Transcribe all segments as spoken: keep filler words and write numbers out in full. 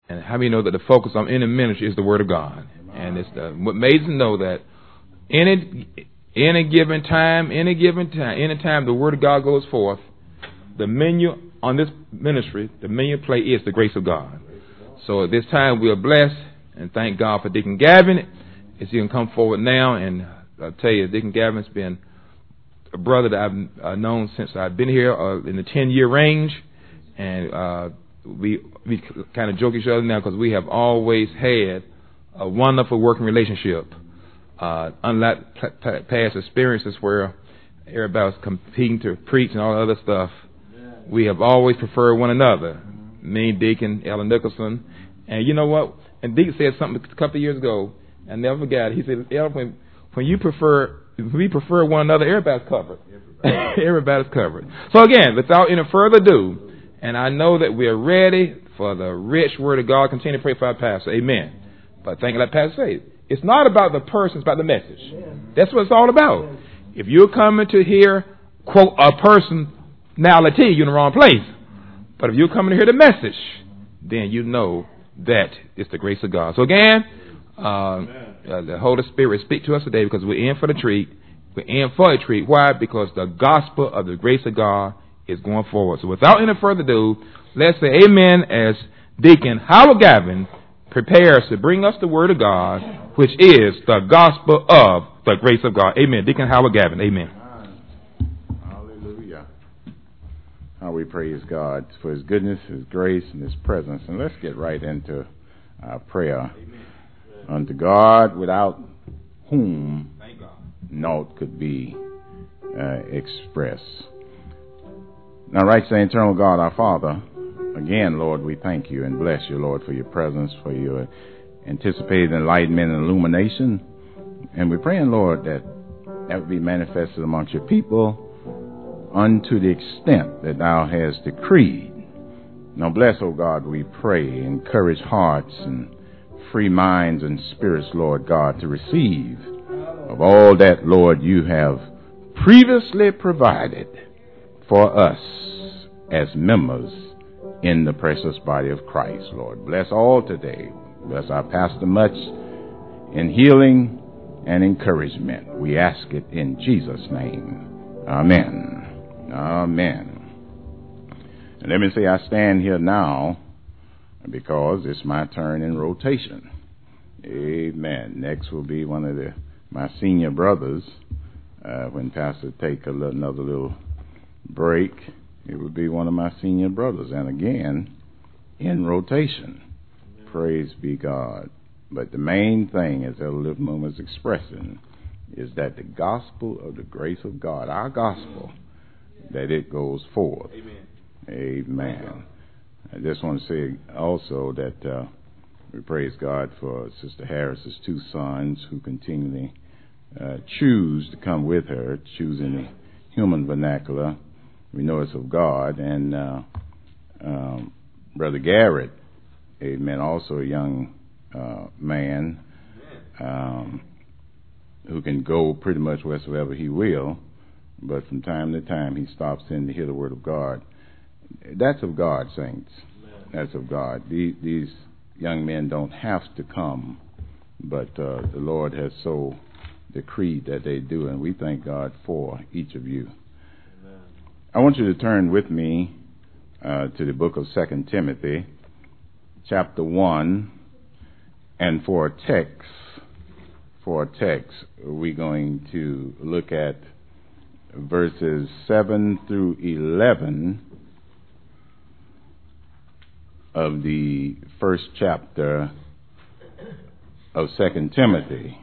And how many know that the focus on any ministry is the Word of God? And it's the, what made us know that any any given time, any given time, any time the Word of God goes forth, the menu on this ministry, the menu play is the grace of God. So at this time we are blessed and thank God for Deacon Gavin. As he can come forward now, and I'll tell you, Deacon Gavin's been a brother that I've uh, known since I've been here uh, in the ten-year range, and uh, we we kind of joke each other now because we have always had a wonderful working relationship. Uh, unlike p- p- past experiences where everybody was competing to preach and all the other stuff, we have always preferred one another. Me, Deacon, Ellen Nicholson, and you know what? And Deacon said something a couple of years ago. I never forgot. He said, "El, when, when you prefer, when we prefer one another, everybody's covered. Everybody. Everybody's covered." So again, without any further ado, and I know that we are ready for the rich Word of God. Continue to pray for our pastor. Amen. But thank you, like Pastor said, it's not about the person, it's about the message. That's what it's all about. If you're coming to hear, quote, a personality, you're in the wrong place. But if you're coming to hear the message, then you know that it's the grace of God. So again, Uh, uh, the Holy Spirit speak to us today because we're in for the treat. We're in for a treat. Why? Because the gospel of the grace of God is going forward. So without any further ado, let's say amen as Deacon Howard Gavin prepares to bring us the Word of God, which is the gospel of the grace of God. Amen. Deacon Howard Gavin. Amen. Hallelujah. How we praise God for His goodness, His grace, and His presence. And let's get right into our prayer. Amen. Unto God, without whom naught could be uh, expressed. Now, right, say, eternal God, our Father, again, Lord, we thank you and bless you, Lord, for your presence, for your anticipated enlightenment and illumination. And we're praying, Lord, that that would be manifested amongst your people unto the extent that thou hast decreed. Now, bless, O God, we pray, encourage hearts and free minds and spirits, Lord God, to receive of all that, Lord, you have previously provided for us as members in the precious body of Christ, Lord. Bless all today. Bless our pastor much in healing and encouragement. We ask it in Jesus' name. Amen. Amen. And let me say I stand here now because it's my turn in rotation. Amen. Next will be one of the my senior brothers. Uh, when Pastor take a little, another little break, it would be one of my senior brothers. And again, in rotation. Amen. Praise be God. But the main thing, as Elder Livermore was expressing, is that the gospel of the grace of God, our gospel, that it goes forth. Amen. Amen. I just want to say also that uh, we praise God for Sister Harris's two sons who continually uh, choose to come with her, choosing the human vernacular. We know it's of God. And uh, um, Brother Garrett, amen, also a young uh, man um, who can go pretty much wheresoever he will, but from time to time he stops in to hear the word of God. That's of God, saints. That's of God. These, these young men don't have to come, but uh, the Lord has so decreed that they do, and we thank God for each of you. Amen. I want you to turn with me uh, to the book of Second Timothy, chapter one, and for a text, for a text, we're going to look at verses seven through eleven of the first chapter of Second Timothy,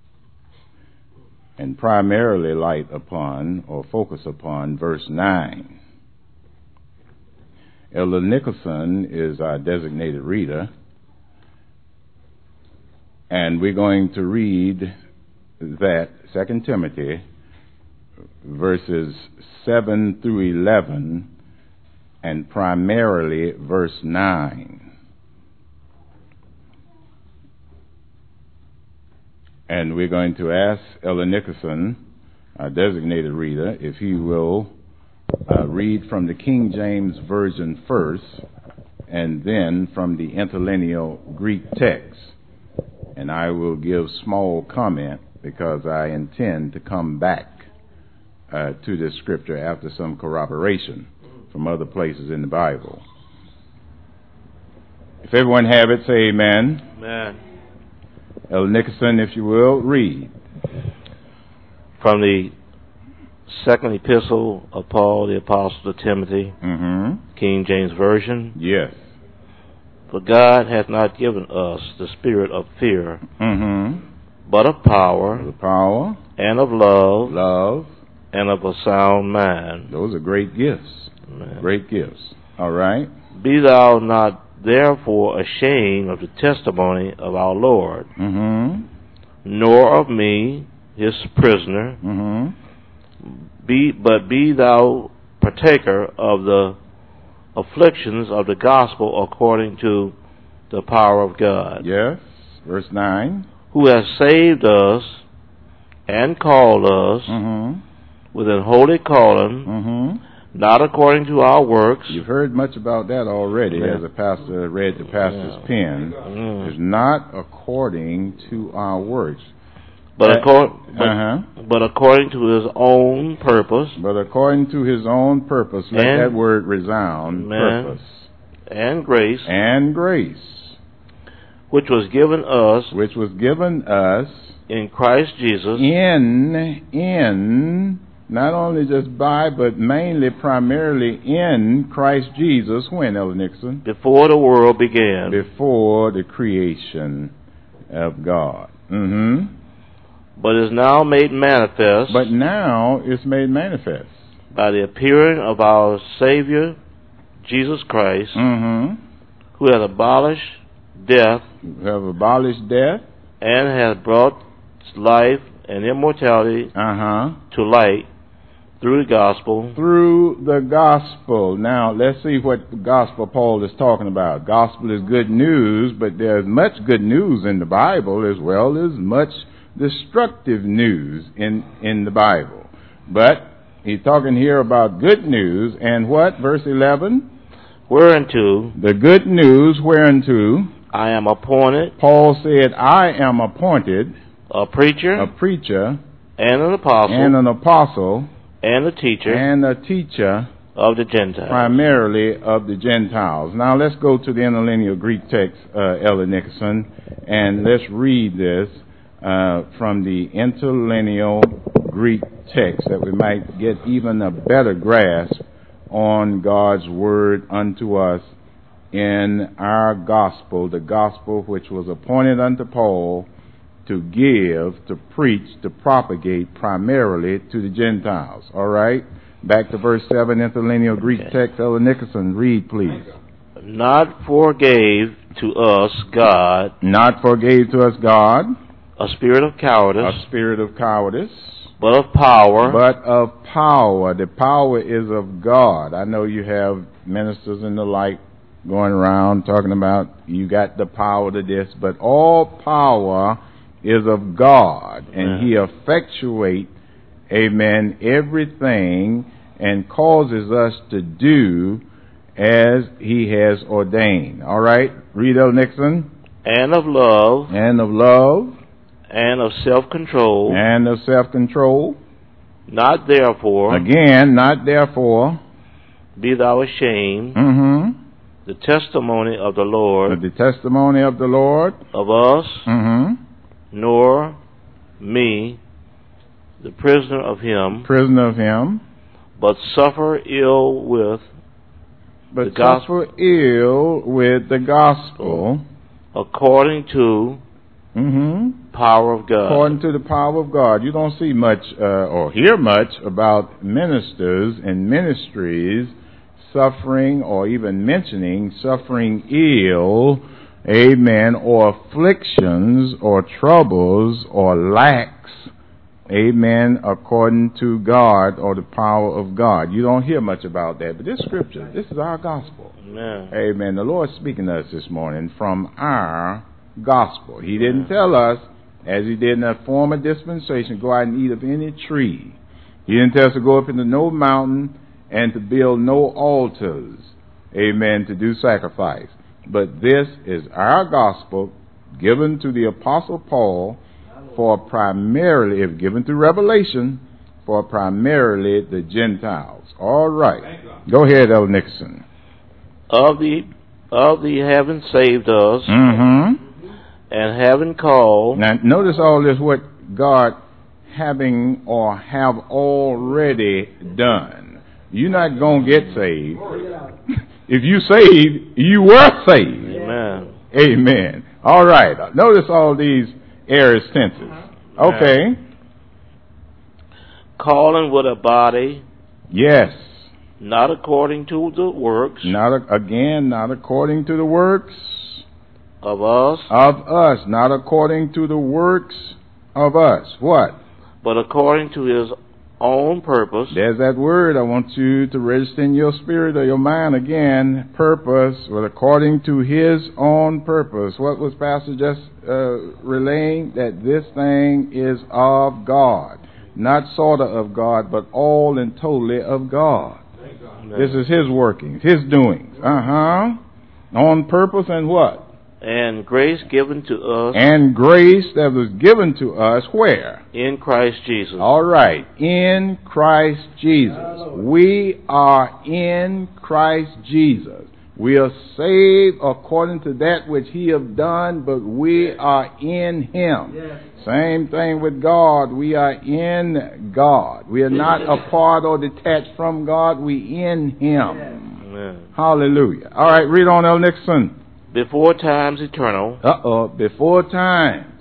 and primarily light upon or focus upon verse nine. Elder Nicholson is our designated reader, and we're going to read that Second Timothy verses seven through eleven, and primarily verse nine. And we're going to ask Elder Nicholson, our designated reader, if he will uh, read from the King James Version first, and then from the interlinear Greek text. And I will give small comment because I intend to come back uh, to this scripture after some corroboration from other places in the Bible. If everyone have it, say amen. Amen. Elder Nicholson, if you will, read. From the second epistle of Paul the Apostle to Timothy, Mm-hmm. King James Version. Yes. For God hath not given us the spirit of fear, Mm-hmm. but of power, The power, and of love, love, and of a sound mind. those are great gifts. Amen. Great gifts. All right. Be thou not therefore ashamed of the testimony of our Lord, Mm-hmm. nor of me, his prisoner, Mm-hmm. be, but be thou partaker of the afflictions of the gospel according to the power of God, Yes. Verse nine. who has saved us and called us Mm-hmm. with an holy calling, Mm-hmm. not according to our works. You've heard much about that already Yeah. as the pastor read the pastor's Yeah. pen. Mm. It's not according to our works. But, Uh, accor- but, Uh-huh. but according to his own purpose But according to his own purpose, let And- that word resound, Amen. purpose. and grace, And grace, which was given us which was given us in Christ Jesus, in, in, not only just by, but mainly, primarily in Christ Jesus, when, Elder Nixon? before the world began, Before the creation of God. Mm-hmm. but is now made manifest But now it's made manifest. by the appearing of our Savior, Jesus Christ, Mm-hmm. who hath abolished death We have abolished death. and hath brought life and immortality Uh-huh. to light through the gospel. Through the gospel. Now, let's see what the gospel Paul is talking about. Gospel is good news, but there's much good news in the Bible as well as much destructive news in, in the Bible. But he's talking here about good news, and what? Verse eleven? Whereunto The good news whereunto I am appointed Paul said, I am appointed a preacher a preacher and an apostle and an apostle and a teacher and a teacher of the Gentiles. primarily of the Gentiles. Now let's go to the interlinear Greek text, uh, Elder Nicholson, and let's read this uh, from the interlinear Greek text that we might get even a better grasp on God's word unto us in our gospel, the gospel which was appointed unto Paul to give, to preach, to propagate primarily to the Gentiles. All right? Back to verse seven, interlinear Greek Okay. text. Elder Nicholson, read, please. Not forgave to us God Not forgave to us God a spirit of cowardice, a spirit of cowardice, but of power, but of power. The power is of God. I know you have ministers and the like going around talking about you got the power to this, but all power is of God, and He effectuate, amen, everything and causes us to do as He has ordained. All right, read Elder Nixon. and of love, And of love, and of self-control, and of self-control. not therefore Again, not therefore. be thou ashamed Mm-hmm. the testimony of the Lord The testimony of the Lord. of us, Mm-hmm. nor me, the prisoner of Him, Prisoner of Him. but suffer ill with But The gospel. suffer ill with the gospel. according to Mm-hmm. power of God. According to the power of God. You don't see much uh, or hear much about ministers and ministries suffering or even mentioning suffering ill, amen, or afflictions or troubles or lacks, amen, according to God or the power of God. You don't hear much about that. But this scripture, this is our gospel. Amen. Amen. The Lord's speaking to us this morning from our gospel. He didn't tell us, as He did in that former dispensation, go out and eat of any tree. He didn't tell us to go up into no mountain and to build no altars. amen, to do sacrifice. But this is our gospel given to the Apostle Paul for primarily, if given through revelation, for primarily the Gentiles. All right. Go ahead, Elder Nicholson. Of the, of the having saved us, Mm-hmm. and having called. Now, notice all this, what God having or have already done. You're not going to get saved. If you saved, you were saved. Amen. Amen. All right. Notice all these aorist tenses. Okay. Calling with a body. Yes. Not according to the works. Not again, not according to the works of us. Of us. Not according to the works of us. What? But according to his own purpose. There's that word. I want you to register in your spirit or your mind again. Purpose. Well, according to his own purpose. What was Pastor just uh, relaying? That this thing is of God. Not sort of of God, but all and totally of God. Amen. This is his workings, his doings. Uh-huh. On purpose and what? And grace given to us. And grace that was given to us where? In Christ Jesus. All right. In Christ Jesus. We are in Christ Jesus. We are saved according to that which he have done, but we are in him. Yes. Same thing with God. We are in God. We are not apart or detached from God. We in him. Yes. Hallelujah. All right, read on, Elder Nixon. Before times eternal. Uh-oh. Before times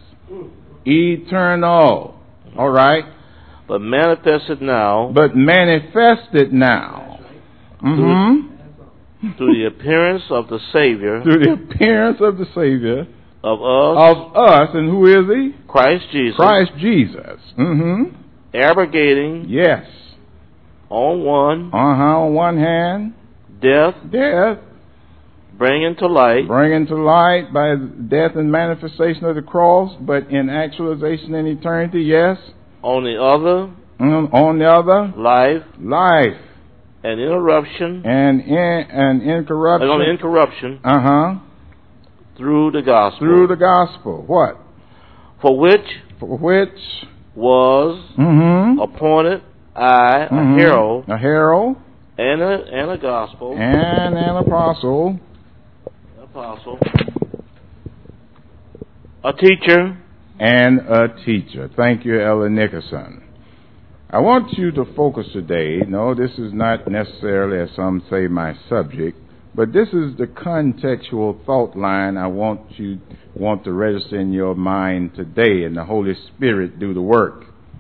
eternal. All right. But manifested now. But manifested now. Mm-hmm. Through the appearance of the Savior. Through the appearance of the Savior. Of us. Of us. And who is he? Christ Jesus. Christ Jesus. Mm-hmm. Abrogating. Yes. On one. Uh-huh. On one hand. Death. Death. Bringing to light. Bringing to light by death and manifestation of the cross, but in actualization in eternity, yes. On the other. Mm, on the other. Life. Life. And interruption. And in and incorruption. And incorruption. Uh-huh. Through the gospel. Through the gospel. What? For which. For which. Was. Mm-hmm. Appointed I, Mm-hmm. a herald. A herald. And a, and a gospel. And an apostle. Apostle. A teacher. And a teacher. Thank you, Ella Nicholson. I want you to focus today. No, this is not necessarily, as some say, my subject, but this is the contextual thought line I want you want to register in your mind today, and the Holy Spirit do the work.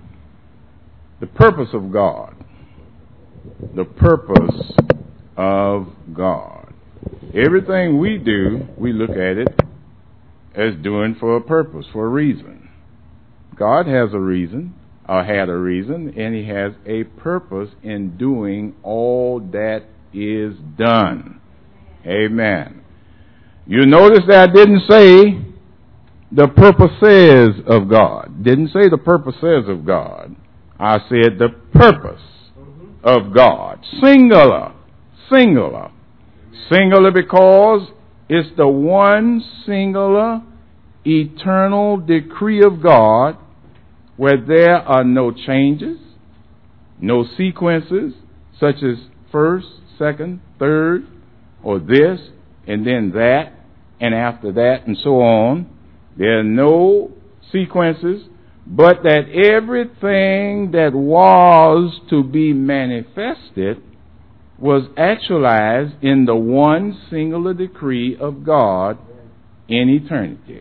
The purpose of God. The purpose of God. Everything we do, we look at it as doing for a purpose, for a reason. God has a reason. Or had a reason, and he has a purpose in doing all that is done. Amen. You notice that I didn't say the purposes of God. Didn't say the purposes of God. I said the purpose of God. Singular. Singular. Singular because it's the one singular eternal decree of God, where there are no changes, no sequences, such as first, second, third, or this, and then that, and after that, and so on. There are no sequences, but that everything that was to be manifested was actualized in the one singular decree of God in eternity.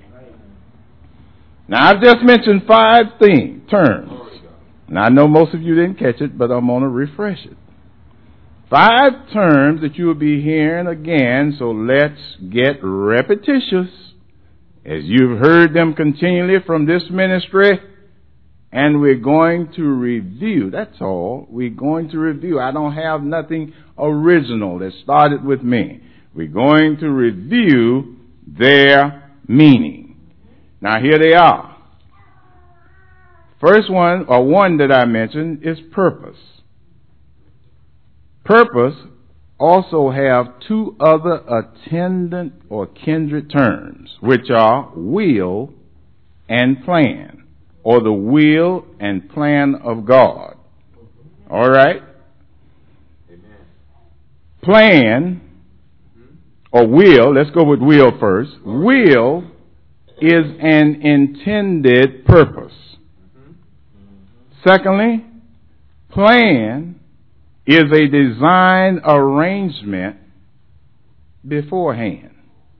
Now, I've just mentioned five things, terms. Now, I know most of you didn't catch it, but I'm going to refresh it. Five terms that you will be hearing again, so let's get repetitious, as you've heard them continually from this ministry, and we're going to review. That's all. We're going to review. I don't have nothing original that started with me. We're going to review their meaning. Now, here they are. First one, or one that I mentioned, is purpose. Purpose also have two other attendant or kindred terms, which are will and plan, or the will and plan of God. All right? Amen. Plan, or will, let's go with will first. Will is an intended purpose. Secondly, plan is a design arrangement beforehand.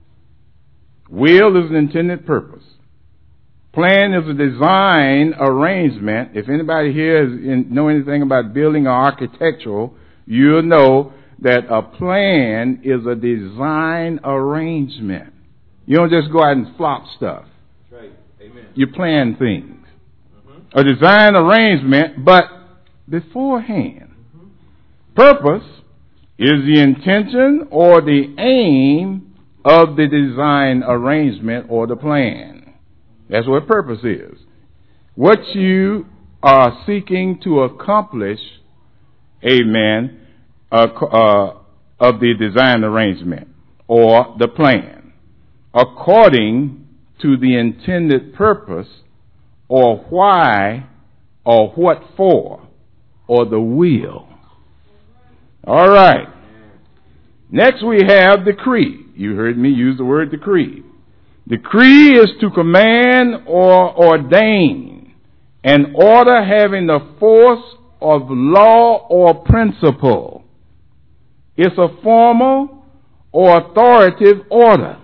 Will is an intended purpose. Plan is a design arrangement. If anybody here is in, know anything about building or architectural, you'll know that a plan is a design arrangement. You don't just go out and flop stuff. That's right. Amen. You plan things. Mm-hmm. A design arrangement, but beforehand. Mm-hmm. Purpose is the intention or the aim of the design arrangement or the plan. That's what purpose is. What you are seeking to accomplish, amen, uh, uh, of the design arrangement or the plan, according to the intended purpose or why or what for or the will. All right. Next we have decree. You heard me use the word decree. Decree is to command or ordain an order having the force of law or principle. It's a formal or authoritative order,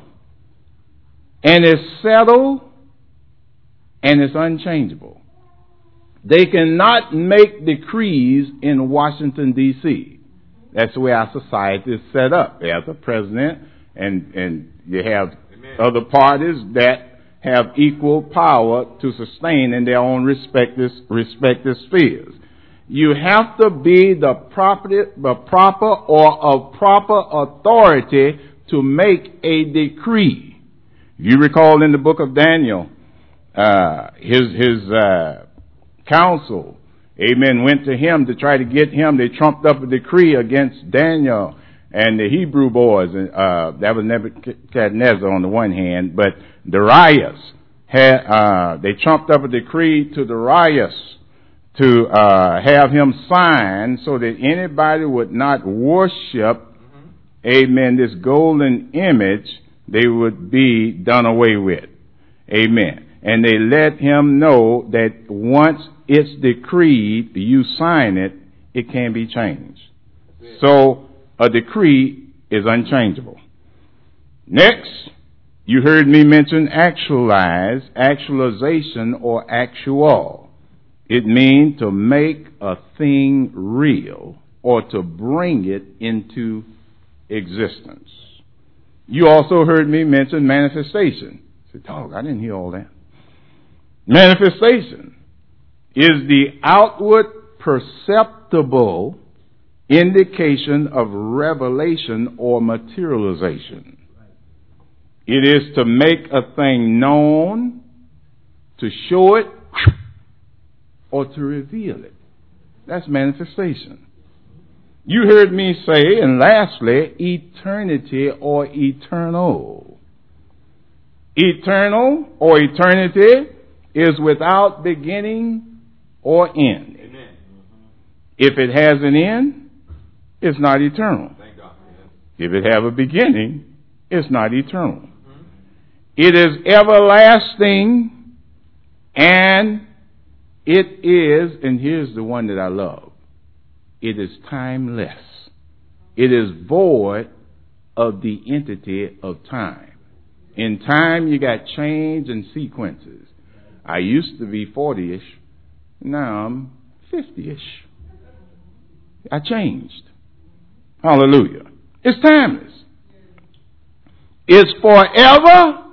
and it's settled and it's unchangeable. They cannot make decrees in Washington, D C That's the way our society is set up. There's a president, and, and you have other parties that have equal power to sustain in their own respective, respective spheres. You have to be the proper, the proper or of proper authority to make a decree. You recall in the book of Daniel, uh, his, his, uh, council, amen, went to him to try to get him. They trumped up a decree against Daniel and the Hebrew boys. Uh, that was Nebuchadnezzar on the one hand, but Darius had, uh, they trumped up a decree to Darius to, uh, have him sign so that anybody would not worship, mm-hmm. amen, this golden image, they would be done away with. Amen. And they let him know that once it's decreed, you sign it, it can't be changed. So a decree is unchangeable. Next, you heard me mention actualize, actualization, or actual. It means to make a thing real or to bring it into existence. You also heard me mention manifestation. I said, dog, I didn't hear all that. Manifestation is the outward perceptible indication of revelation or materialization. It is to make a thing known, to show it, or to reveal it. That's manifestation. You heard me say, and lastly, eternity or eternal. Eternal or eternity is without beginning or end. Amen. If it has an end, it's not eternal. Thank God. If it have a beginning, it's not eternal. Mm-hmm. It is everlasting, and it is, and here's the one that I love, it is timeless. It is void of the entity of time. In time, you got change and sequences. I used to be forty-ish. Now I'm fifty-ish. I changed. Hallelujah. It's timeless. It's forever.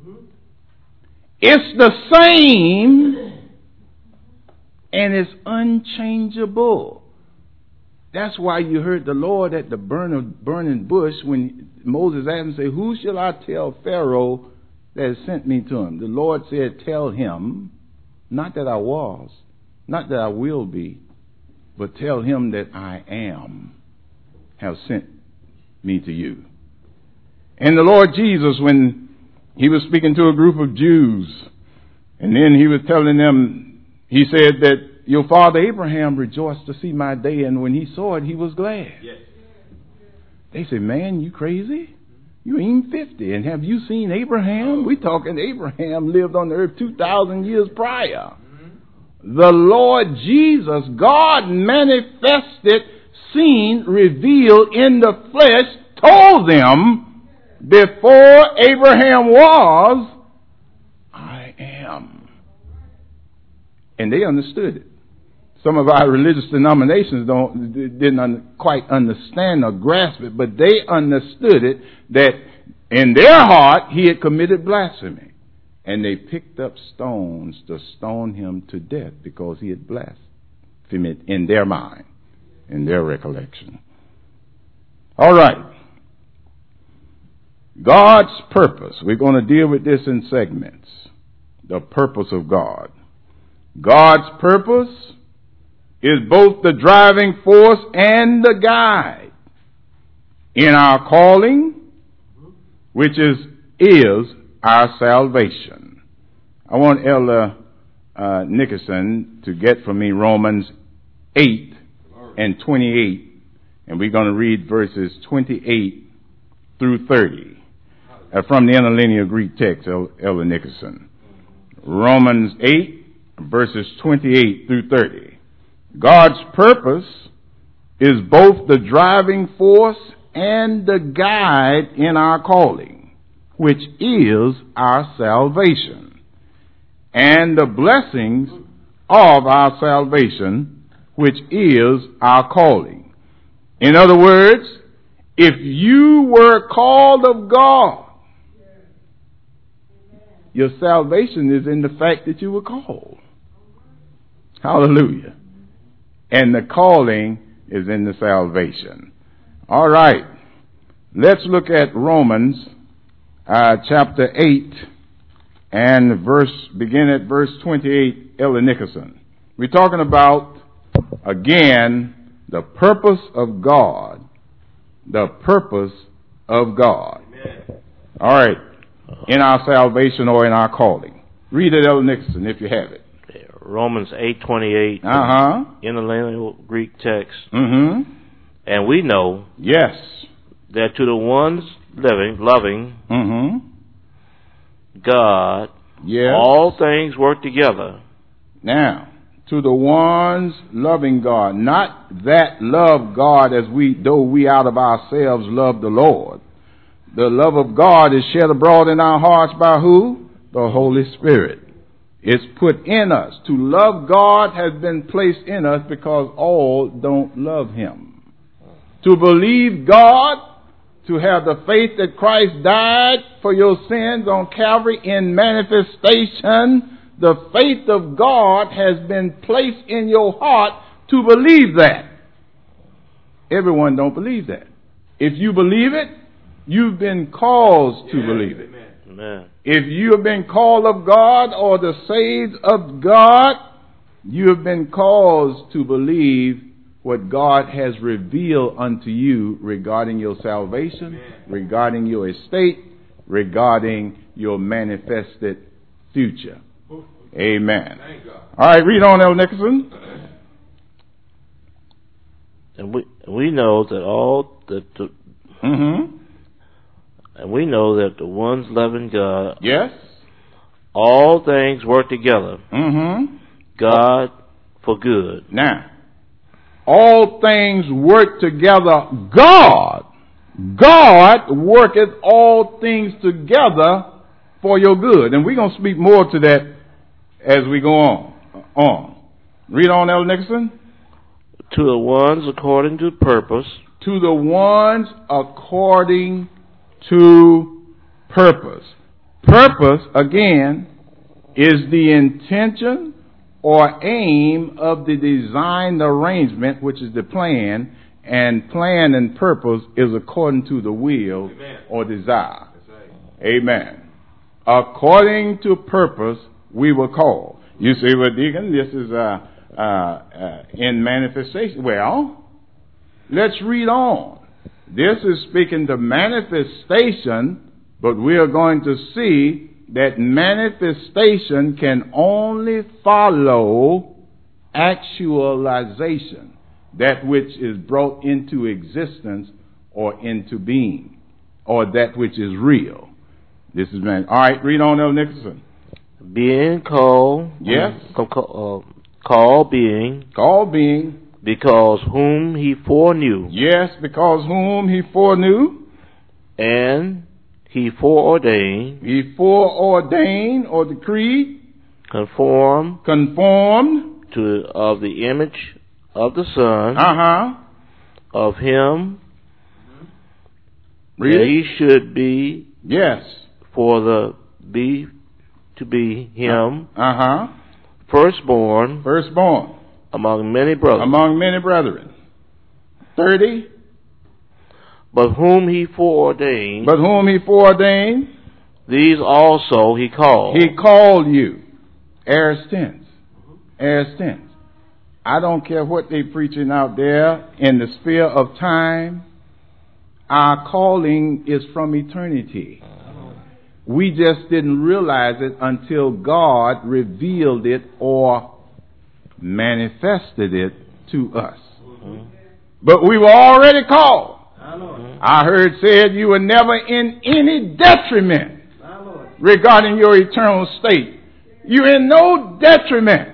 It's the same. And it's unchangeable. That's why you heard the Lord at the burning bush when Moses asked him, say, who shall I tell Pharaoh that has sent me to him? The Lord said, tell him, not that I was, not that I will be, but tell him that I am, have sent me to you. And the Lord Jesus, when he was speaking to a group of Jews, and then he was telling them, he said that your father Abraham rejoiced to see my day, and when he saw it, he was glad. Yes. They said, man, you crazy? You ain't fifty, and have you seen Abraham? We talking Abraham lived on the earth two thousand years prior. Mm-hmm. The Lord Jesus, God manifested, seen, revealed in the flesh, told them, before Abraham was, I am. And they understood it. Some of our religious denominations don't didn't un, quite understand or grasp it, but they understood it, that in their heart he had committed blasphemy. And they picked up stones to stone him to death because he had blasphemed in their mind, in their recollection. All right. God's purpose. We're going to deal with this in segments. The purpose of God. God's purpose is both the driving force and the guide in our calling, which is is our salvation. I want Elder uh, Nickerson to get for me Romans eight and twenty-eight, and we're going to read verses twenty-eight through thirty uh, from the interlinear Greek text, Elder Nickerson. Romans eight, verses twenty-eight through thirty. God's purpose is both the driving force and the guide in our calling, which is our salvation, and the blessings of our salvation, which is our calling. In other words, if you were called of God, your salvation is in the fact that you were called. Hallelujah. And the calling is in the salvation. All right. Let's look at Romans uh, chapter eight and verse, begin at verse twenty-eight, Elder Nickerson. We're talking about, again, the purpose of God. The purpose of God. Amen. All right. In our salvation or in our calling. Read it, Elder Nickerson, if you have it. Romans eight twenty-eight, uh-huh. in the interlinear Greek text. Mm-hmm. And we know, yes, that to the ones living, loving mm-hmm. God, yes, all things work together. Now, to the ones loving God, not that love God as we, though we out of ourselves love the Lord. The love of God is shed abroad in our hearts by who? The Holy Spirit. It's put in us. To love God has been placed in us because all don't love Him. To believe God, to have the faith that Christ died for your sins on Calvary in manifestation, the faith of God has been placed in your heart to believe that. Everyone don't believe that. If you believe it, you've been caused to yeah, believe it. Amen. If you have been called of God or the saved of God, you have been caused to believe what God has revealed unto you regarding your salvation, Amen. Regarding your estate, regarding your manifested future. Amen. All right, read on, Elder Nickerson. And we we know that all that the, mm-hmm. and we know that the ones loving God, yes, all things work together. Mm-hmm. God for good. Now, all things work together. God, God worketh all things together for your good, and we're gonna speak more to that as we go on. On, read on, Elder Nickerson. To the ones according to purpose. To the ones according to purpose. Purpose, again, is the intention or aim of the design arrangement, which is the plan, and plan and purpose is according to the will Amen. Or desire. Right. Amen. According to purpose, we were called. You see what, Deacon? This is uh, uh, uh, in manifestation. Well, let's read on. This is speaking to manifestation, but we are going to see that manifestation can only follow actualization, that which is brought into existence or into being, or that which is real. This is man. All right, read on, Elder Nicholson. Being called, Yes. uh, call, uh, called being, Called being. because whom he foreknew, Yes, because whom he foreknew, and he foreordained, he foreordained or decreed, conformed conformed, to of the image of the Son uh-huh, of him, read that it. he should be Yes, for the be to be him uh-huh, firstborn firstborn, among many brothers. among many brethren. thirty, But whom he foreordained, but whom he foreordained, these also he called. he called you. Aorist tense. Aorist tense. I don't care what they preaching out there in the sphere of time. Our calling is from eternity. We just didn't realize it until God revealed it or manifested it to us. Mm-hmm. But we were already called. Mm-hmm. I heard said you were never in any detriment regarding your eternal state. You're in no detriment.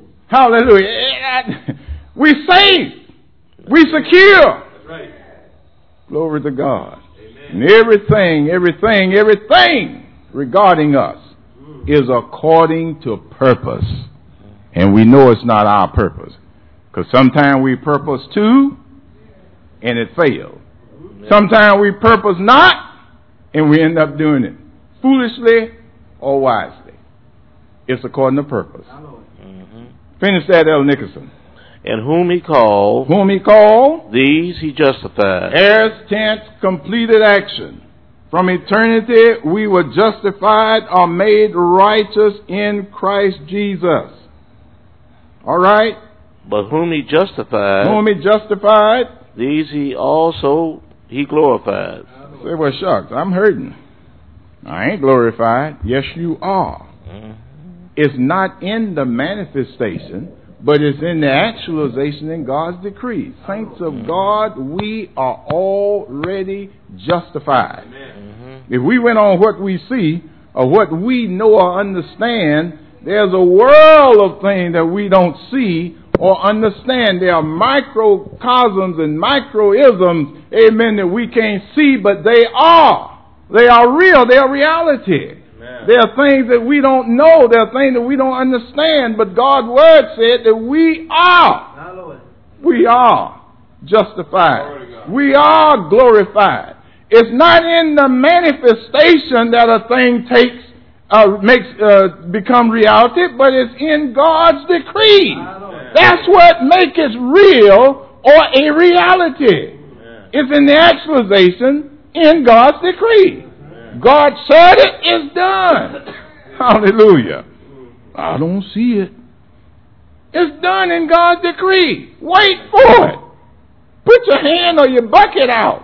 Hallelujah. We saved. We secure. That's right. Glory to God. And everything, everything, everything regarding us is according to purpose. And we know it's not our purpose. Because sometimes we purpose to, and it fails. Sometimes we purpose not, and we end up doing it foolishly or wisely. It's according to purpose. Mm-hmm. Finish that, Elder Nicholson. And whom he called, Whom he called, these he justified. Aorist tense, completed action. From eternity we were justified or made righteous in Christ Jesus. All right? But whom he justified, Whom he justified, these he also he glorified. say, well, shucks, I'm hurting. I ain't glorified. Yes, you are. Mm-hmm. It's not in the manifestation, but it's in the actualization in God's decree. Saints of God, we are already justified. Mm-hmm. If we went on what we see or what we know or understand, there's a world of things that we don't see or understand. There are microcosms and microisms, amen, that we can't see, but they are. They are real. They are reality. Amen. There are things that we don't know. There are things that we don't understand, but God's word said that we are. We are justified. We are glorified. It's not in the manifestation that a thing takes Uh, makes uh, become reality, but it's in God's decree. That's what makes it real or a reality. Amen. It's in the actualization in God's decree. Amen. God said it, it's done. Hallelujah. I don't see it. It's done in God's decree. Wait for it. Put your hand or your bucket out.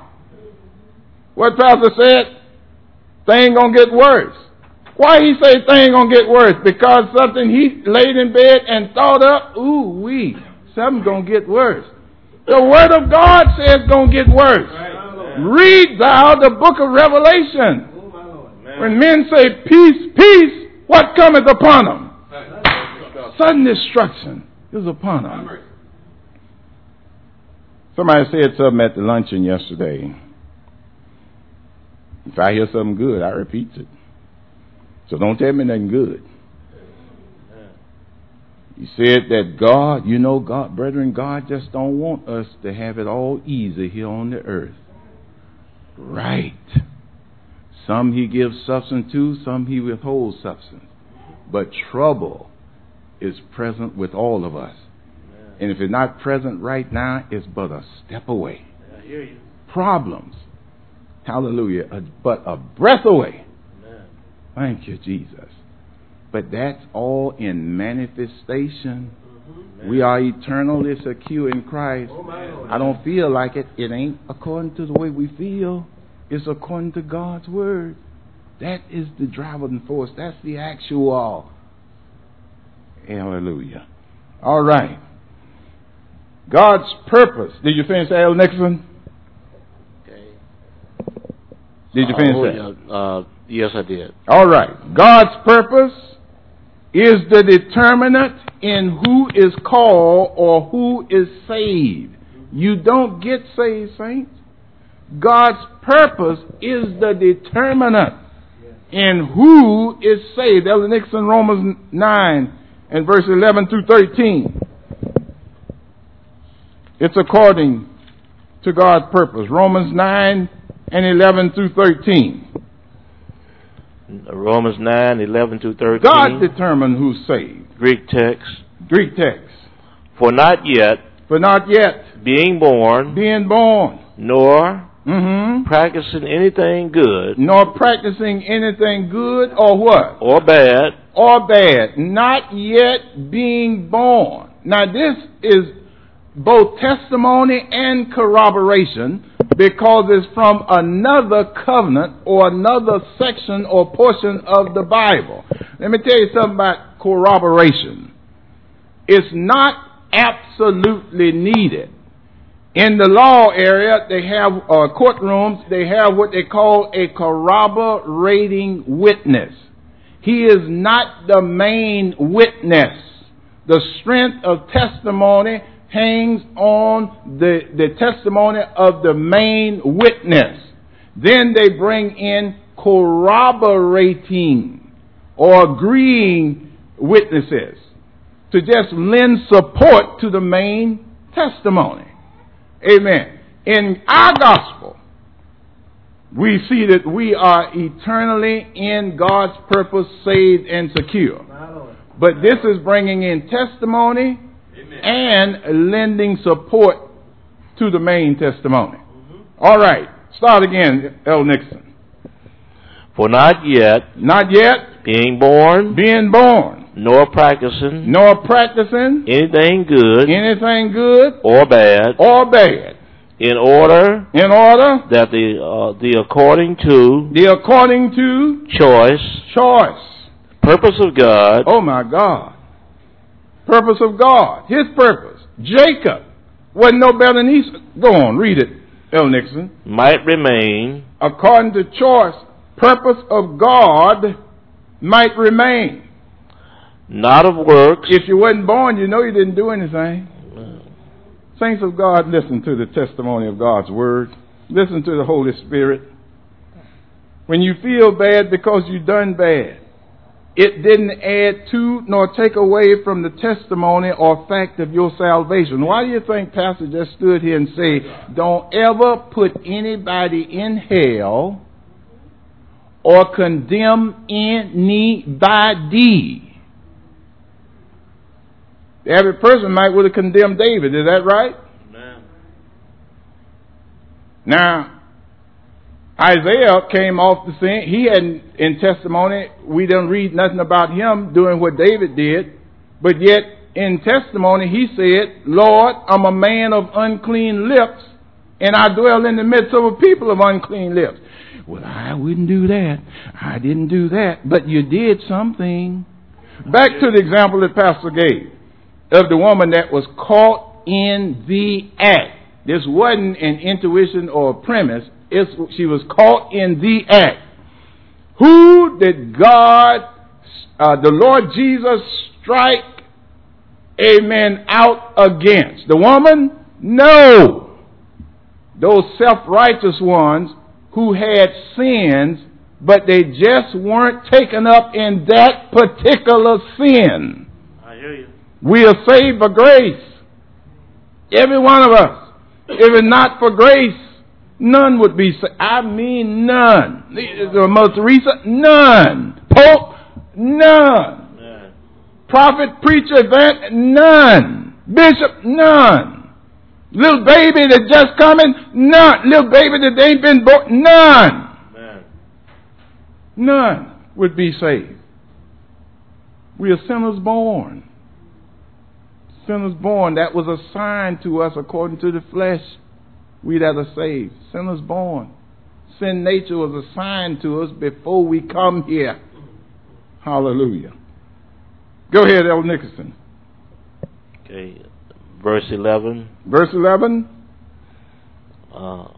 What Pastor said, thing gonna get worse. Why he say thing gonna get worse? Because something he laid in bed and thought up, ooh wee, something gonna get worse. The word of God says gonna get worse. Right. Read thou the book of Revelation. Oh, when men say peace, peace, what cometh upon them? Right. Sudden destruction is upon them. Somebody said something at the luncheon yesterday. If I hear something good, I repeat it. So don't tell me nothing good. He said that God, you know, God, brethren, God just don't want us to have it all easy here on the earth. Right. Some he gives substance to, some he withholds substance. But trouble is present with all of us. And if it's not present right now, it's but a step away. I hear you. Problems, hallelujah, but a breath away. Thank you, Jesus. But that's all in manifestation We are eternally secure in Christ. I don't feel like it. It ain't according to the way we feel. It's according to God's word. That is the driving force. That's the actual. Hallelujah. All right. God's purpose. Did you finish that, Elder Nixon? Okay. Did you finish uh, that? Uh, yes, I did. All right. God's purpose is the determinant in who is called or who is saved. You don't get saved, saints. God's purpose is the determinant in who is saved. Elder Nixon, Romans nine and verse eleven through thirteen. It's according to God's purpose. Romans nine and eleven through thirteen. Romans nine, eleven through thirteen. God determined who's saved. Greek text. Greek text. For not yet, For not yet being born, being born, nor mm-hmm, practicing anything good nor practicing anything good or what? or bad, Or bad. Not yet being born. Now this is both testimony and corroboration, because it's from another covenant or another section or portion of the Bible. Let me tell you something about corroboration. It's not absolutely needed. In the law area, they have uh, courtrooms, they have what they call a corroborating witness. He is not the main witness. The strength of testimony hangs on the, the testimony of the main witness. Then they bring in corroborating or agreeing witnesses to just lend support to the main testimony. Amen. In our gospel, we see that we are eternally in God's purpose, saved and secure. But this is bringing in testimony and lending support to the main testimony. Mm-hmm. All right. Start again, Elder Nixon. For not yet, Not yet being born, being born, nor practicing nor practicing anything good anything good or bad, or bad, in order in order that the uh, the according to the according to choice, choice. purpose of God, Oh my God. Purpose of God. His purpose. Jacob wasn't no better than Esau. Go on, read it, Elder Nixon. might remain According to choice, purpose of God might remain. not of works. If you wasn't born, you know you didn't do anything. Saints of God, listen to the testimony of God's word. Listen to the Holy Spirit. When you feel bad because you done bad, it didn't add to nor take away from the testimony or fact of your salvation. Why do you think Pastor just stood here and say, don't ever put anybody in hell or condemn anybody? Every person might would have condemned David. Is that right? Amen. Now, Isaiah came off the scene. He hadn't, in testimony, we don't read nothing about him doing what David did. But yet, in testimony, he said, Lord, I'm a man of unclean lips, and I dwell in the midst of a people of unclean lips. Well, I wouldn't do that. I didn't do that. But you did something. Back to the example that Pastor gave of the woman that was caught in the act. This wasn't an intuition or a premise. It's, she was caught in the act. Who did God, uh, the Lord Jesus, strike, amen, out against? The woman? No. Those self-righteous ones who had sins, but they just weren't taken up in that particular sin. I hear you. We are saved by grace. Every one of us. If it's not for grace, none would be saved. I mean none. Mother Teresa, none. Pope, none. Amen. Prophet, preacher, event, none. Bishop, none. Little baby that just coming, none. Little baby that ain't been born, none. Amen. None would be saved. We are sinners born. Sinners born, that was assigned to us according to the flesh. We that are saved. Sinners born. Sin nature was assigned to us before we come here. Hallelujah. Go ahead, Elder Nicholson. Okay, verse eleven. Verse eleven. Uh,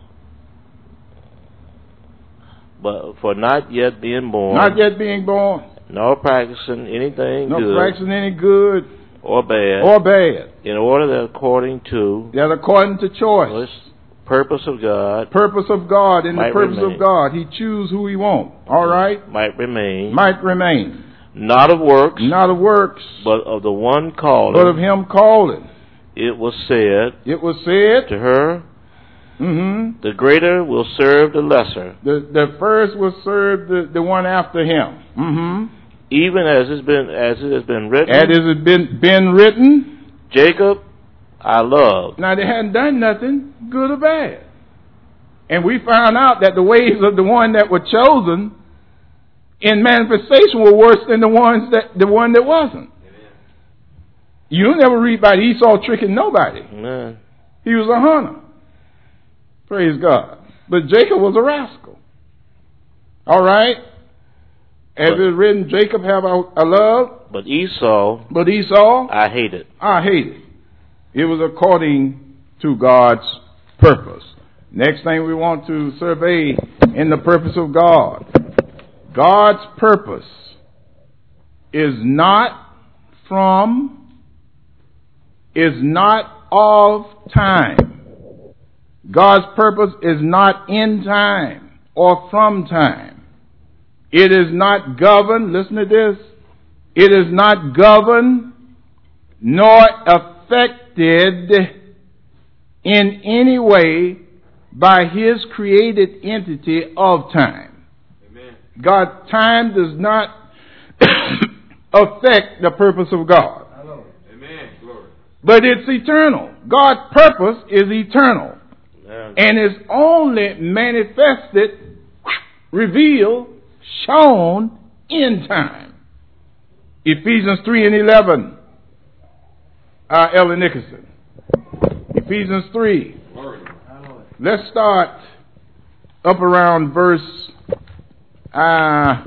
but for not yet being born, Not yet being born, nor practicing anything no good practicing any good or bad, or bad, in order that according to that according to choice, this purpose of God, purpose of God, in the might purpose remain. of God, He choose who He wants. All right, might remain, might remain, not of works, not of works, but of the one calling. but of Him calling. It was said It was said, to her, mm-hmm, the greater will serve the lesser, the the first will serve the, the one after him. Mm-hmm. even as it's been as it has been written. As it has been been written. Jacob I love. Now they hadn't done nothing, good or bad. And we found out that the ways of the one that were chosen in manifestation were worse than the ones that the one that wasn't. You never read about Esau tricking nobody. Amen. He was a hunter. Praise God. But Jacob was a rascal. All right. As it is written, Jacob have a, a love. But Esau, But Esau, I hated. I hated. It was according to God's purpose. Next thing we want to survey in the purpose of God. God's purpose is not from, is not of time. God's purpose is not in time or from time. It is not governed, listen to this, it is not governed nor affected in any way by His created entity of time. Amen. God, time does not affect the purpose of God. Amen. Glory. But it's eternal. God's purpose is eternal. Amen. And is only manifested, revealed, shown in time. Ephesians three and eleven. Uh, Elder Nicholson. Ephesians three. Glory. Let's start up around verse uh,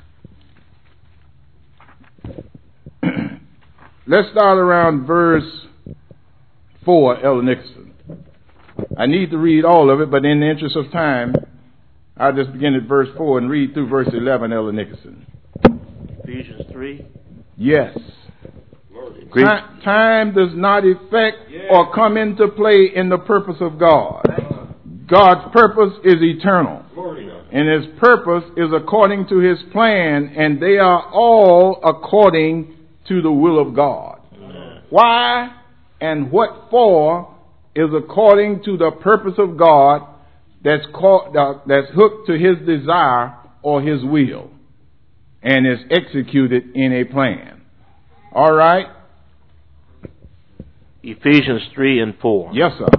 let's start around verse four, Elder Nicholson. I need to read all of it, but in the interest of time, I'll just begin at verse four and read through verse eleven, Elder Nicholson. Ephesians three? Yes. Time, time does not affect or come into play in the purpose of God. God's purpose is eternal. And His purpose is according to His plan, and they are all according to the will of God. Why and what for is according to the purpose of God that's called, uh, that's hooked to His desire or His will, and is executed in a plan. All right. Ephesians three and four. Yes, sir.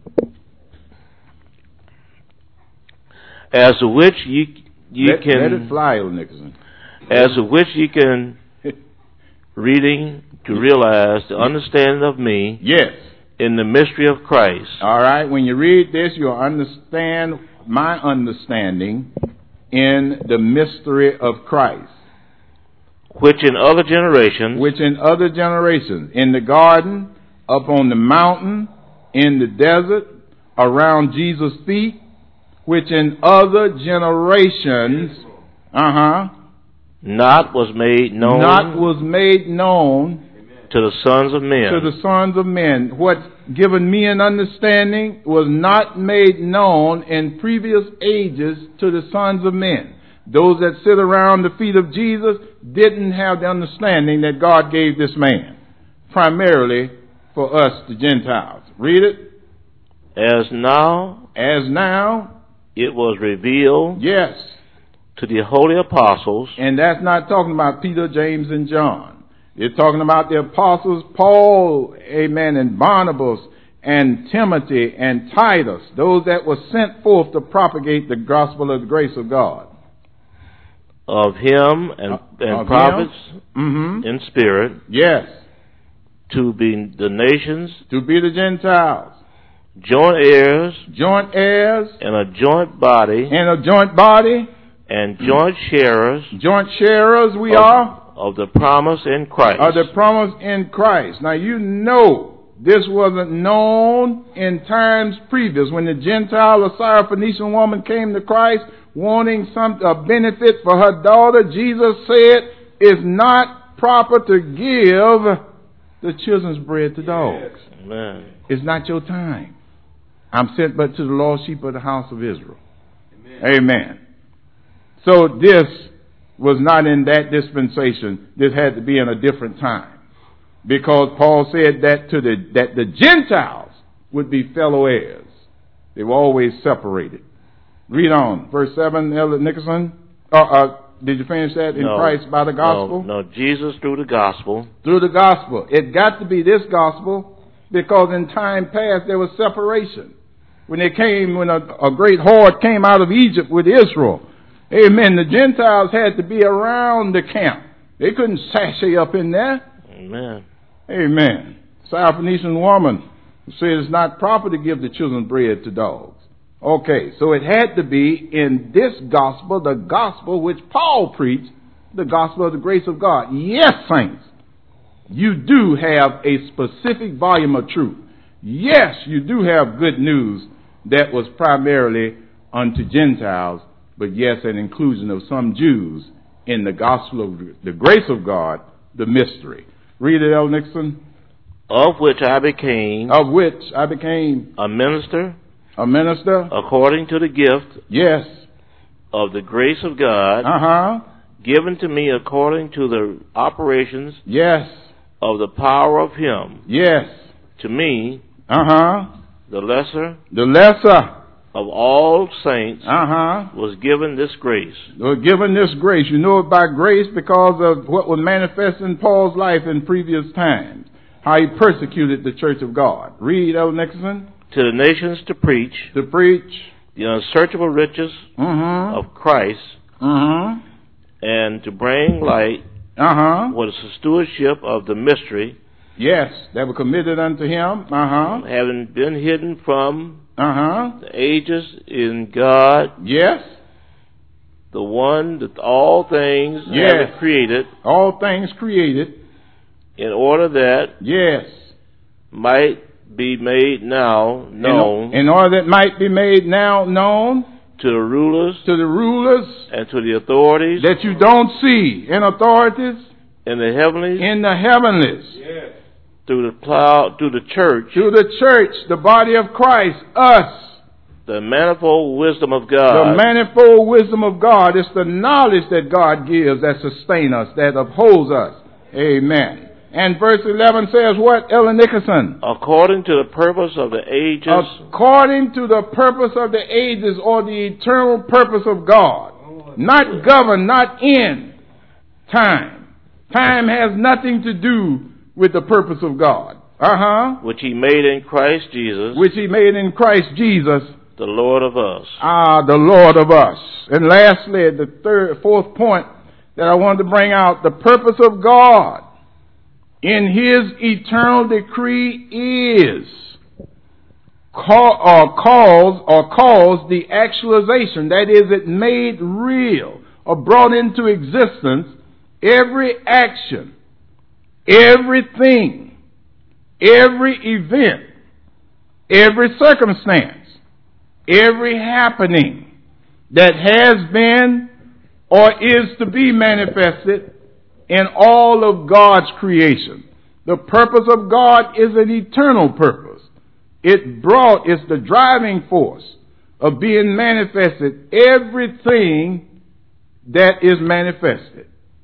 As to which ye, ye let, can... Let it fly, Elder Nicholson. As to which ye can, reading to realize the understanding of me... Yes. In the mystery of Christ. All right. When you read this, you'll understand my understanding in the mystery of Christ. Which in other generations... Which in other generations, in the garden, up on the mountain, in the desert, around Jesus' feet, which in other generations, uh-huh, not was made known, not was made known to the sons of men. To the sons of men. What's given me an understanding was not made known in previous ages to the sons of men. Those that sit around the feet of Jesus didn't have the understanding that God gave this man, primarily for us, the Gentiles. Read it. As now, as now, it was revealed, yes, to the holy apostles. And that's not talking about Peter, James, and John. It's talking about the apostles Paul, amen, and Barnabas, and Timothy, and Titus, those that were sent forth to propagate the gospel of the grace of God. Of him and, uh, and of prophets him? Mm-hmm. in spirit. Yes. to be the nations, to be the Gentiles, joint heirs, joint heirs, and a joint body, and a joint body, and joint sharers, joint sharers we of, are, of the promise in Christ. of the promise in Christ. Now you know this wasn't known in times previous. When the Gentile or Syrophoenician woman came to Christ wanting some a benefit for her daughter, Jesus said, it's not proper to give the children's bread to dogs. Amen. It's not your time. I'm sent but to the lost sheep of the house of Israel. Amen. Amen. So this was not in that dispensation. This had to be in a different time. Because Paul said that to the that the Gentiles would be fellow heirs. They were always separated. Read on. Verse seven, Elder Nicholson. Uh, uh, did you finish that? In no, Christ by the gospel? No, no, Jesus through the gospel. Through the gospel. It got to be this gospel because in time past there was separation. When they came, when a, a great horde came out of Egypt with Israel, amen, the Gentiles had to be around the camp. They couldn't sashay up in there. Amen. Amen. Syrophoenician woman said it's not proper to give the children bread to dogs. Okay, so it had to be in this gospel, the gospel which Paul preached, the gospel of the grace of God. Yes, saints, you do have a specific volume of truth. Yes, you do have good news that was primarily unto Gentiles, but yes, an inclusion of some Jews in the gospel of the grace of God, the mystery. Read it, Elder Nixon. Of which I became. Of which I became. A minister. A minister. According to the gift. Yes. Of the grace of God. Uh-huh. Given to me according to the operations. Yes. Of the power of Him. Yes. To me. Uh-huh. The lesser. The lesser. Of all saints. Uh-huh. Was given this grace. Was given this grace. You know it by grace because of what was manifest in Paul's life in previous times. How he persecuted the church of God. Read, Elder Nixon. To the nations to preach. To preach. The unsearchable riches uh-huh. of Christ. Uh-huh. And to bring light. Uh-huh. What is the stewardship of the mystery. Yes, that were committed unto him. Uh-huh. Having been hidden from uh-huh. the ages in God. Yes. The one that all things yes. have created. All things created. In order that. Yes. Might be made now known. In, in order that might be made now known. To the rulers. To the rulers. And to the authorities. That you don't see. In authorities. In the heavenlies. In the heavenlies. Yes. Through the plow, through the church. Through the church, the body of Christ, us. The manifold wisdom of God. The manifold wisdom of God. It's the knowledge that God gives that sustains us, that upholds us. Amen. And verse eleven says what, Elder Nicholson? According to the purpose of the ages. According to the purpose of the ages, or the eternal purpose of God. Not governed, not in time. Time has nothing to do with the purpose of God. Uh-huh. Which He made in Christ Jesus. Which He made in Christ Jesus. The Lord of us. Ah, the Lord of us. And lastly, the third, fourth point that I wanted to bring out, the purpose of God in His eternal decree is call, or cause or cause the actualization. That is, it made real or brought into existence every action, everything, every event, every circumstance, every happening that has been or is to be manifested in all of God's creation. The purpose of God is an eternal purpose. It brought, it's the driving force of being manifested, everything that is manifested.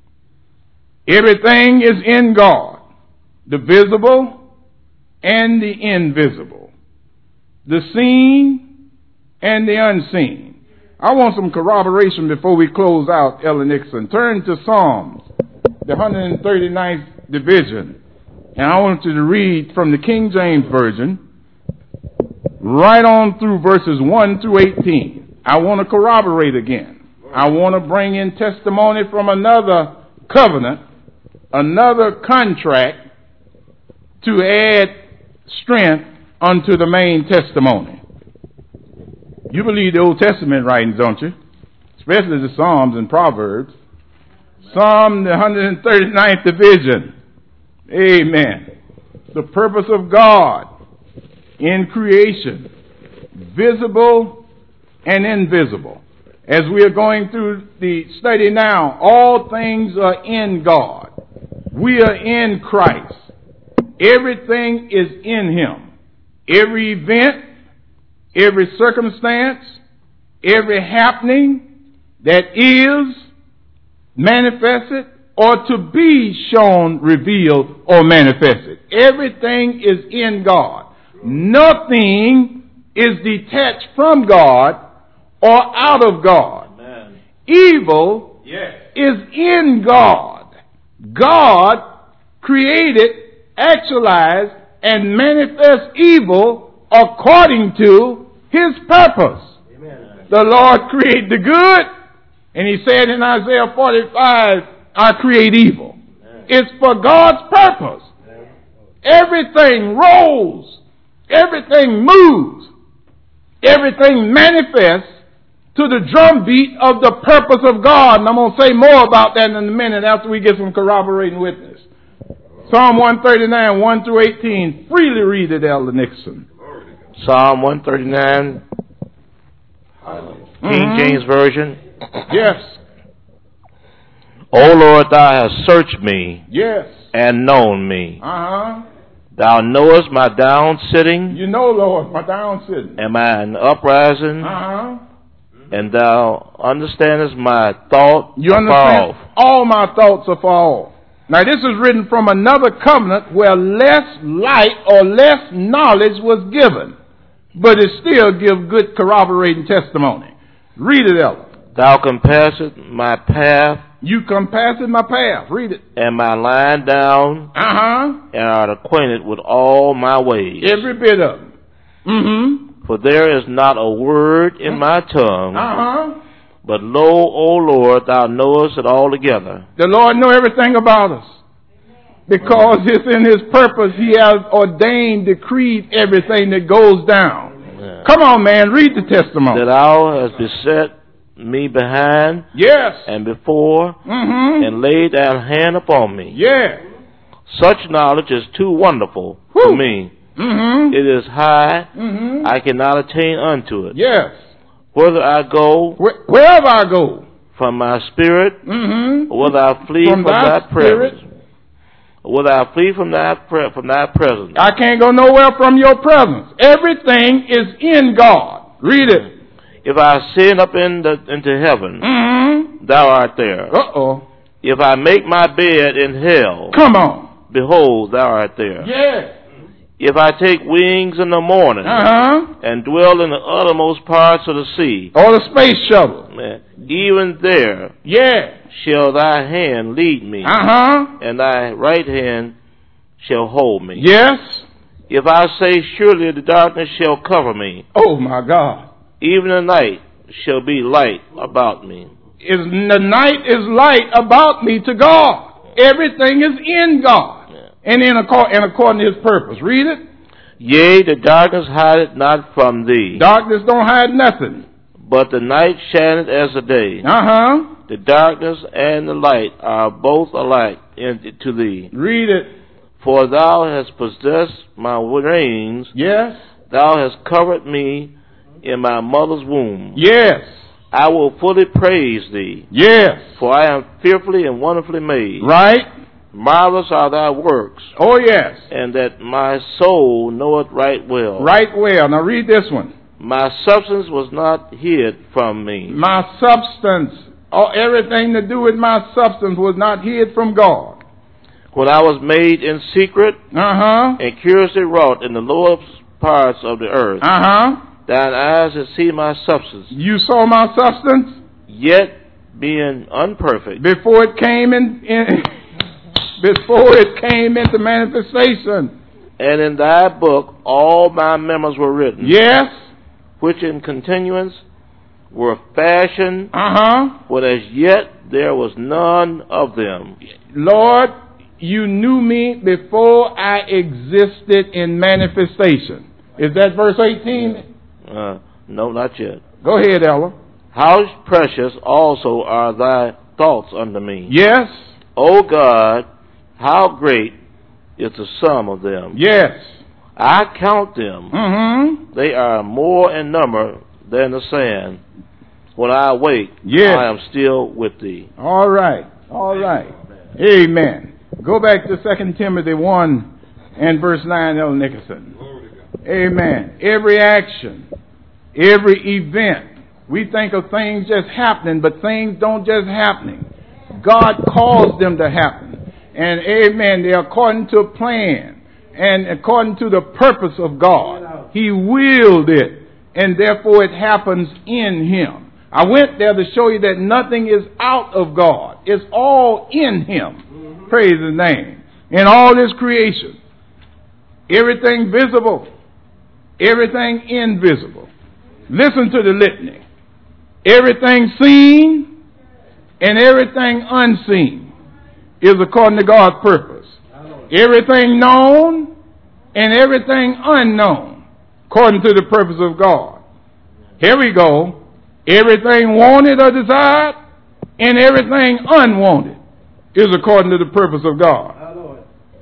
Everything is in God, the visible and the invisible, the seen and the unseen. I want some corroboration before we close out, Elder Nixon. Turn to Psalms, the one hundred thirty-ninth division, and I want you to read from the King James Version right on through verses one through eighteen. I want to corroborate again. I want to bring in testimony from another covenant, another contract, to add strength unto the main testimony. You believe the Old Testament writings, don't you? Especially the Psalms and Proverbs. Psalm, the one hundred thirty-ninth division. Amen. The purpose of God in creation, visible and invisible. As we are going through the study now, all things are in God. We are in Christ. Everything is in Him. Every event, every circumstance, every happening that is manifested or to be shown, revealed, or manifested. Everything is in God. Nothing is detached from God or out of God. Amen. Evil yes. is in God. God created, actualized, and manifests evil according to His purpose. Amen. The Lord created the good, and He said in Isaiah forty-five, I create evil. Amen. It's for God's purpose. Amen. Everything rolls. Everything moves. Everything manifests to the drumbeat of the purpose of God. And I'm going to say more about that in a minute after we get some corroborating witness. Psalm one thirty-nine, one through eighteen. Freely read it, Elder Nixon. Psalm one thirty-nine, mm-hmm. King James Version. Yes. O Lord, Thou hast searched me. Yes. And known me. Uh-huh. Thou knowest my down sitting. You know, Lord, my down sitting. And mine uprising. Uh-huh. And Thou understandest my thought. You understand? Off. All my thoughts are far off. Now, this is written from another covenant where less light or less knowledge was given, but it still gives good corroborating testimony. Read it, Ella. Thou compassest my path. You compassed my path. Read it. And my line down. Uh-huh. And art acquainted with all my ways. Every bit of them. Mm-hmm. For there is not a word in my tongue. Uh-huh. But lo, O Lord, Thou knowest it altogether. The Lord knows everything about us. Because it's in His purpose, He has ordained, decreed everything that goes down. Yeah. Come on, man, read the testimony. That Thou hast beset me behind. Yes. And before. Mm-hmm. And laid Thine hand upon me. Yeah. Such knowledge is too wonderful Woo. For me. Mm-hmm. It is high. Mm-hmm. I cannot attain unto it. Yes. Whether I go, Where, wherever I go, from my spirit, mm-hmm. or whether I flee from, from thy presence, or whether I flee from thy pre- from thy presence, I can't go nowhere from your presence. Everything is in God. Read it. If I ascend up in the, into heaven, mm-hmm. thou art there. Uh-oh. If I make my bed in hell, come on, behold, thou art there. Yes. If I take wings in the morning, uh-huh. and dwell in the uttermost parts of the sea, or the space shuttle, even there, yeah, shall thy hand lead me, uh-huh. and thy right hand shall hold me. Yes. If I say, surely the darkness shall cover me, oh my God, even the night shall be light about me. Is the night is light about me to God. Everything is in God. And in accord, and according to His purpose. Read it. Yea, the darkness hideth not from thee. Darkness don't hide nothing. But the night shineth as the day. Uh-huh. The darkness and the light are both alike in, to thee. Read it. For thou hast possessed my reins. Yes. Thou hast covered me in my mother's womb. Yes. I will fully praise thee. Yes. For I am fearfully and wonderfully made. Right. Marvelous are thy works. Oh, yes. And that my soul knoweth right well. Right well. Now read this one. My substance was not hid from me. My substance, oh, everything to do with my substance was not hid from God. When I was made in secret, uh-huh. and curiously wrought in the lowest parts of the earth, uh-huh. thine eyes have seen my substance. You saw my substance? Yet being unperfect. Before it came in... in Before it came into manifestation. And in thy book all my memories were written. Yes. Which in continuance were fashioned. Uh-huh. But as yet there was none of them. Lord, you knew me before I existed in manifestation. Is that verse eighteen? Uh, no, not yet. Go ahead, Ella. How precious also are thy thoughts unto me. Yes. O God, how great is the sum of them. Yes. I count them. Mm-hmm. They are more in number than the sand. When I awake, yes. I am still with thee. All right. All right. Amen. Go back to Second Timothy one and verse nine, Elder Nicholson. Amen. Every action, every event, we think of things just happening, but things don't just happen. God calls them to happen. And amen, they're according to a plan and according to the purpose of God. He willed it, and therefore it happens in Him. I went there to show you that nothing is out of God. It's all in Him. Mm-hmm. Praise His name. In all His creation. Everything visible. Everything invisible. Listen to the litany. Everything seen and everything unseen is according to God's purpose. Everything known and everything unknown according to the purpose of God. Here we go. Everything wanted or desired and everything unwanted is according to the purpose of God.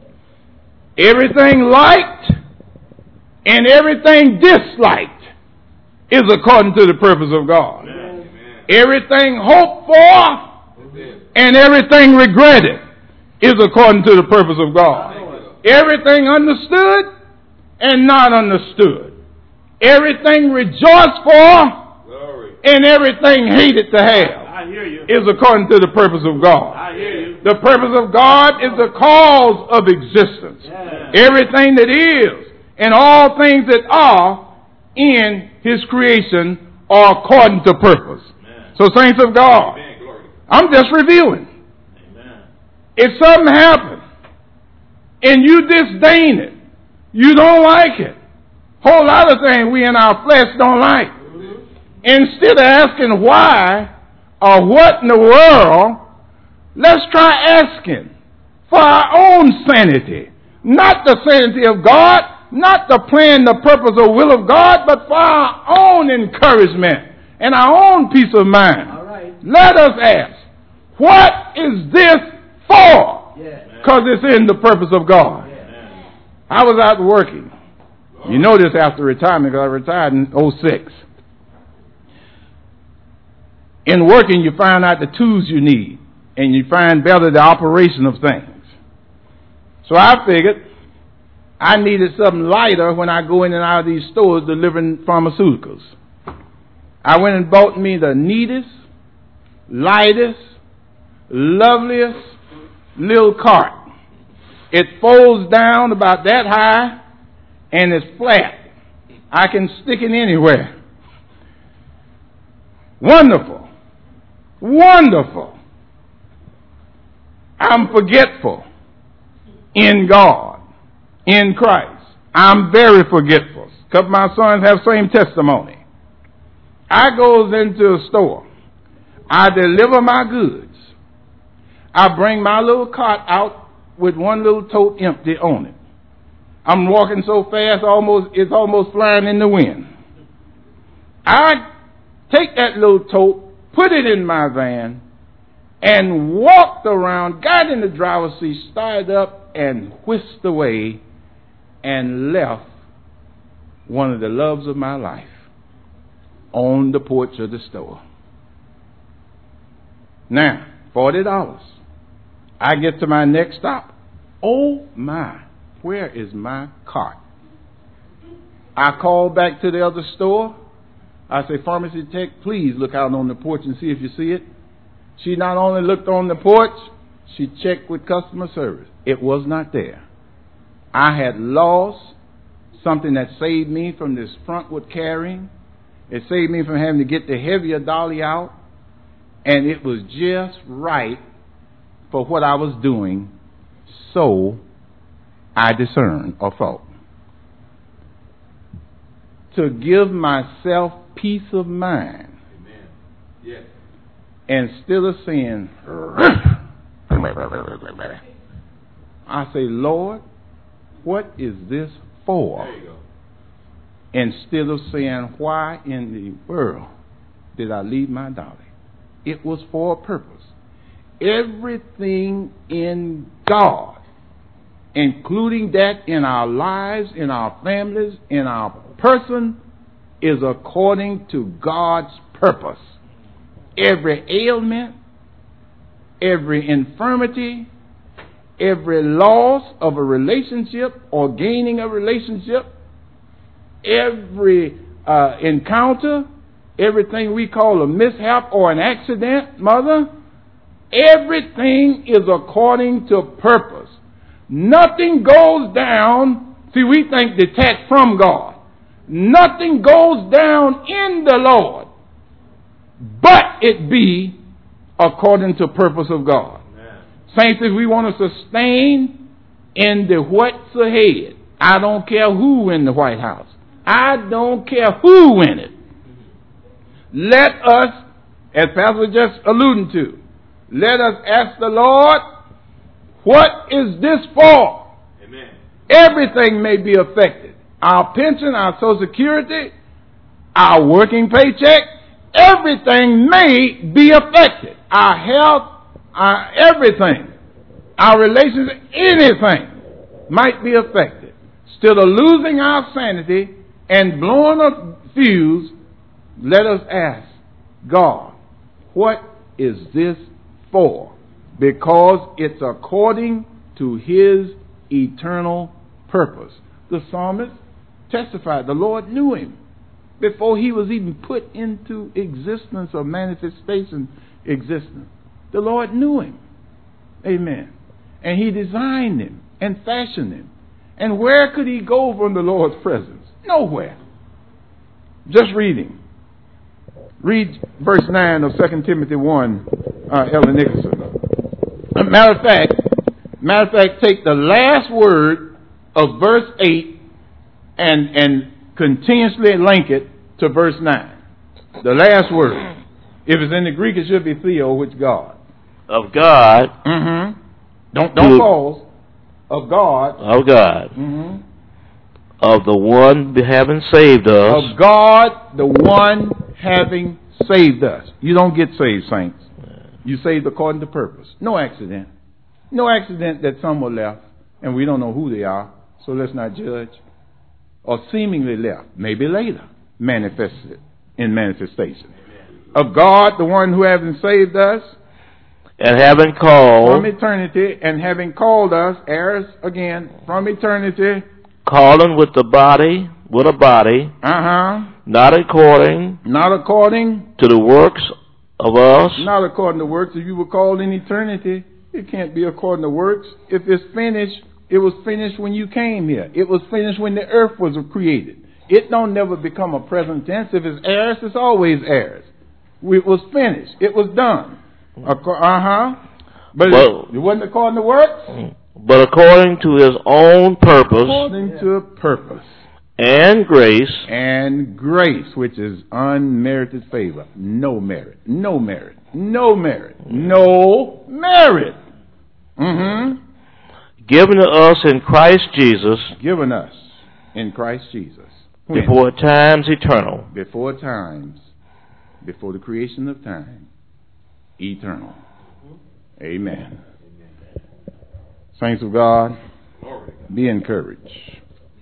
Everything liked and everything disliked is according to the purpose of God. Amen. Everything hoped for and everything regretted is according to the purpose of God. Everything understood and not understood. Everything rejoiced for and everything hated to have I hear you. Is according to the purpose of God. I hear you. The purpose of God is the cause of existence. Yeah. Everything that is and all things that are in His creation are according to purpose. Amen. So, saints of God, I'm just reviewing. Amen. If something happened and you disdain it, you don't like it, whole lot of things we in our flesh don't like. Instead of asking why or what in the world, let's try asking for our own sanity. Not the sanity of God, not the plan, the purpose or will of God, but for our own encouragement and our own peace of mind. All right. Let us ask, what is this for? Because yeah. It's in the purpose of God. Yeah. I was out working. You know this after retirement, because I retired in oh six. In working, you find out the tools you need, and you find better the operation of things. So I figured I needed something lighter when I go in and out of these stores delivering pharmaceuticals. I went and bought me the neatest, lightest, loveliest little cart. It folds down about that high, and it's flat. I can stick it anywhere. Wonderful. Wonderful. I'm forgetful in God, in Christ. I'm very forgetful. A couple of my sons have same testimony. I goes into a store. I deliver my goods. I bring my little cart out with one little tote empty on it. I'm walking so fast, almost it's almost flying in the wind. I take that little tote, put it in my van, and walked around, got in the driver's seat, started up, and whisked away, and left one of the loves of my life on the porch of the store. Now, forty dollars. I get to my next stop. Oh, my. Where is my cart? I call back to the other store. I say, pharmacy tech, please look out on the porch and see if you see it. She not only looked on the porch, she checked with customer service. It was not there. I had lost something that saved me from this frontward carrying. It saved me from having to get the heavier dolly out. And it was just right for what I was doing. So I discerned or thought. To give myself peace of mind. Amen. Yes. Instead of saying, I say, Lord, what is this for? There you go. Instead of saying, why in the world did I leave my dolly? It was for a purpose. Everything in God, including that in our lives, in our families, in our person, is according to God's purpose. Every ailment, every infirmity, every loss of a relationship or gaining a relationship, every uh, encounter, everything we call a mishap or an accident, mother, everything is according to purpose. Nothing goes down, see, we think detached from God. Nothing goes down in the Lord, but it be according to purpose of God. Amen. Saints, if we want to sustain in the what's ahead, I don't care who in the White House. I don't care who in it. Let us, as Pastor was just alluding to, let us ask the Lord, what is this for? Amen. Everything may be affected. Our pension, our Social Security, our working paycheck, everything may be affected. Our health, our everything, our relations, anything might be affected. Instead of losing our sanity and blowing a fuse, let us ask God, what is this for? Because it's according to His eternal purpose. The psalmist testified the Lord knew him before he was even put into existence or manifestation existence. The Lord knew him. Amen. And He designed him and fashioned him. And where could he go from the Lord's presence? Nowhere. Just reading. Read verse nine of Second Timothy one, uh, Ellen Nicholson. Matter of fact, matter of fact, take the last word of verse eight and and continuously link it to verse nine. The last word. If it's in the Greek, it should be theo, which God. Of God. Mm-hmm. Don't don't pause. Of God. Of God. Mm-hmm. Of the one having saved us. Of God, the one having saved us. You don't get saved, saints. You saved according to purpose. No accident. No accident that some were left, and we don't know who they are, so let's not judge. Or seemingly left, maybe later, manifested in manifestation. Of God, the one who having saved us, and having called from eternity, and having called us, heirs again, from eternity, calling with the body, with a body, uh-huh, not according, not according to the works of us, not according to works. If you were called in eternity, it can't be according to works. If it's finished, it was finished when you came here. It was finished when the earth was created. It don't never become a present tense. If it's heirs, it's always heirs. It was finished. It was done. Uh-huh. But well, it wasn't according to works. But according to His own purpose. According to a purpose. And grace. And grace, which is unmerited favor. No merit. No merit. No merit. No merit. Mm-hmm. Given to us in Christ Jesus. Given us in Christ Jesus. When? Before times eternal. Before times. Before the creation of time. Eternal. Amen. Saints of God, be encouraged.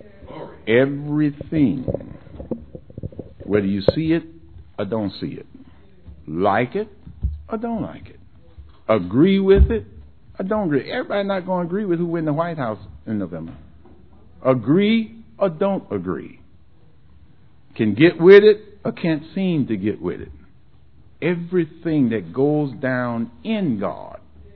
Everything, whether you see it or don't see it, like it or don't like it, agree with it or don't agree. Everybody not going to agree with who win the White House in November. Agree or don't agree. Can get with it or can't seem to get with it. Everything that goes down in God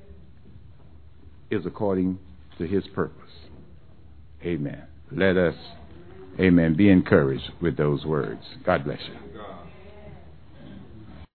is according to His purpose. Amen. Let us, amen, be encouraged with those words. God bless you.